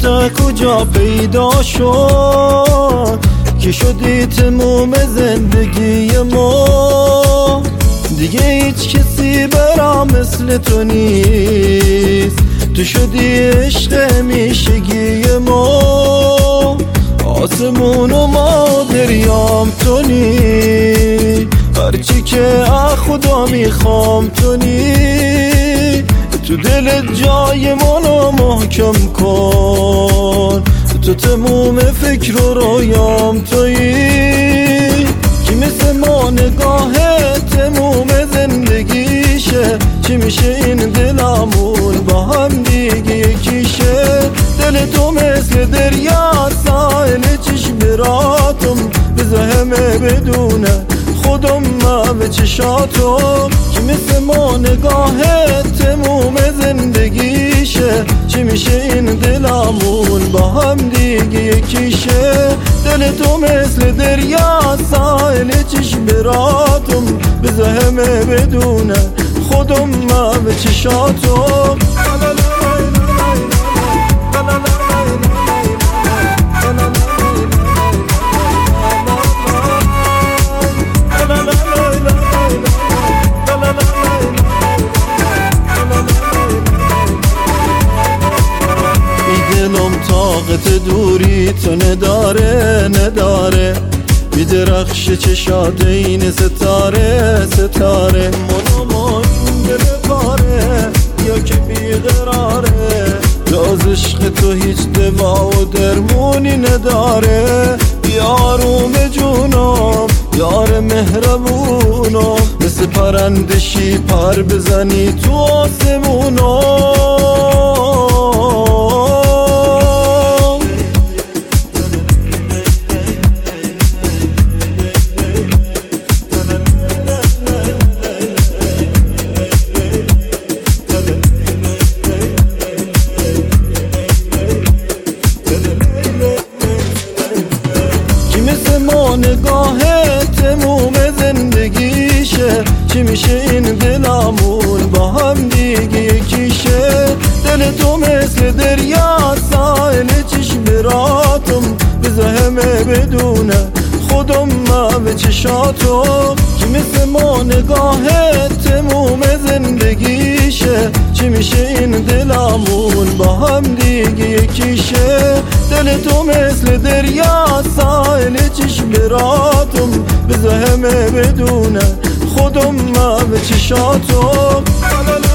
عشق کجا پیدا شد که شدی تموم زندگی ما؟ دیگه هیچ کسی برام مثل تو نیست، تو شدی عشق همیشگی ما. آسمون و ما دریام تونی، هرچی که خدا میخوام تونی. تو دل جای منو محکم کن، تو تموم فکر و رویام تویی. کی مثل ما نگاه تموم زندگیشه؟ چی میشه این دلمون با هم دیگه یکیشه؟ دل تو مثل دریا ساحل چشم براتم، بذار همه بدونه خودم به چشاتم. کی مثل ما نگاه تموم زندگیشه؟ چی میشه این دلمون با هم دیگه یکیشه؟ دل تو مثل دریا ساحل چشم براتم، بذار همه بدونه خودم به چشاتم. دلم طاقت دوری تو نداره، بیدرخش چشات این ستاره. منو دل پاره یا که بیقراره، جز عشق تو هیچ دوا و درمونی نداره. یاروم جونم یار مهربونم، مثل پرندشی پر بزنی تو آسمونم. نگاه تموم زندگیشه؟ چی میشه این دلمون با هم دیگه یکیشه؟ دل تو مثل دریا ساحل چشم براتم، بذار همه بدونه خودم به چشاتم. کی مثل ما نگاه تموم زندگیشه؟ چی میشه این دلمون با هم دیگه یکیشه؟ دل تو مثل دریا ساحل چشم براتم، بذار همه بدونه خودم به چشاتم.